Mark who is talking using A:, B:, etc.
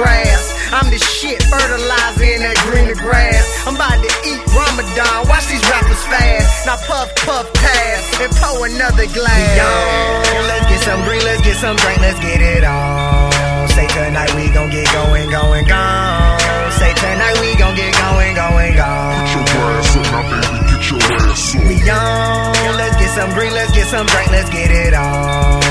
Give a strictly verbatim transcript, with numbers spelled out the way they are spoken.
A: grass. I'm the shit, fertilizer in that greener grass. I'm about to eat Ramadan, watch these rappers fast. Now puff, puff, pass, and pour another glass. Yo, let's get some green, let's get some drink, let's get it on. Say tonight we gon' get going, going, gone. Say tonight we gon' get going, going, gone.
B: Get your ass up now, baby, get your ass up.
A: We on, let's get some green, let's get some drink, let's get it on.